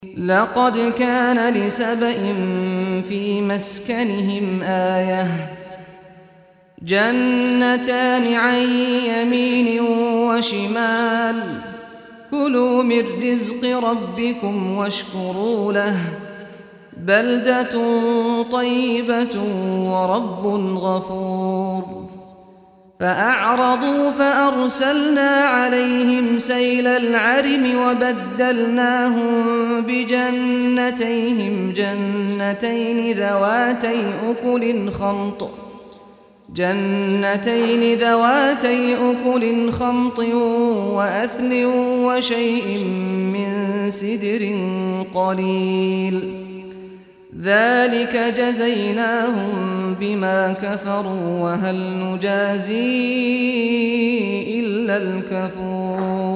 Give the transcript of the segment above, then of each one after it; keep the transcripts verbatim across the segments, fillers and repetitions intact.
لقد كان لسبإ في مسكنهم آية جنتان عن يمين وشمال كلوا من رزق ربكم واشكروا له بلدة طيبة ورب غفور. فأعرضوا فأرسلنا عليهم سيل العرم وبدلناهم بجنتيهم جنتين ذواتي أكل خمط جنتين ذواتي أكل خمط وأثل وشيء من سدر قليل ذلك جزيناهم بما كفروا وهل نجازي إلا الكفور.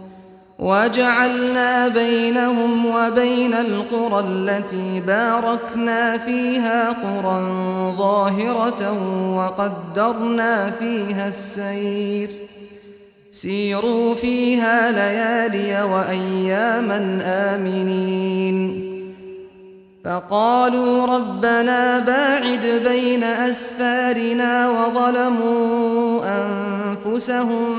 وجعلنا بينهم وبين القرى التي باركنا فيها قرى ظاهرة وقدرنا فيها السير سيروا فيها ليالي وأياما آمنين. فقالوا ربنا باعد بين أسفارنا وظلموا أنفسهم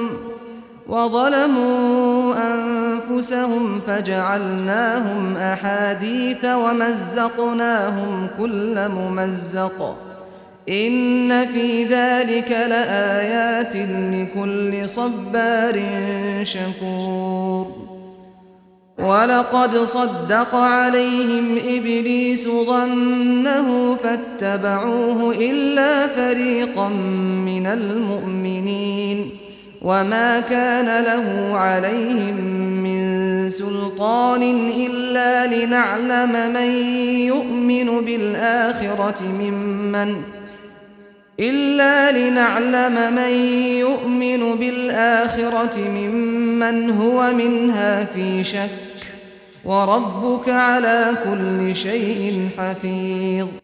وظلموا أنفسهم فجعلناهم أحاديث ومزقناهم كل ممزق إن في ذلك لآيات لكل صبار شكور. ولقد صدق عليهم إبليس ظنه فاتبعوه إلا فريقا من المؤمنين وما كان له عليهم من سلطان إلا لنعلم من يؤمن بالآخرة ممن إلا لنعلم من يؤمن بالآخرة ممن هو منها في شك وربك على كل شيء حفيظ.